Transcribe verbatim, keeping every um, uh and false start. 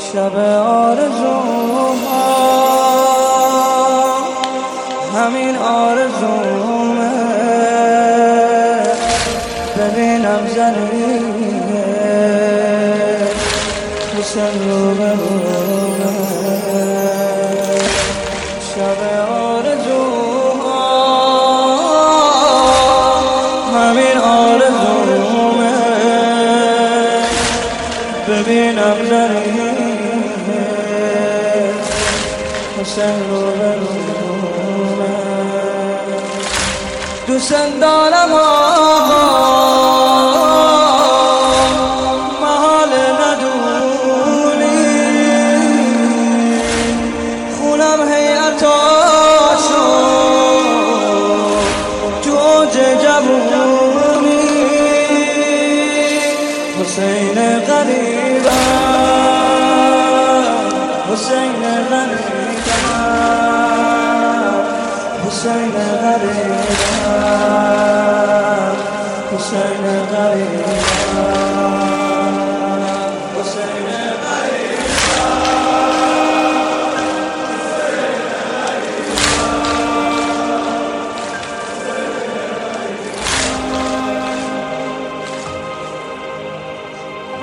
شب آرزوها همین آرزومه، ببینم زنیه حسین رو برومه. شب آرزوها همین آرزومه، ببینم زنیه حسین رو برومه. دوست دارم آقا محال ندونی، خونم حیعتاشو تو اوج جوونی. حسین غریبم، حسین غریبم، حسین غریبم، حسین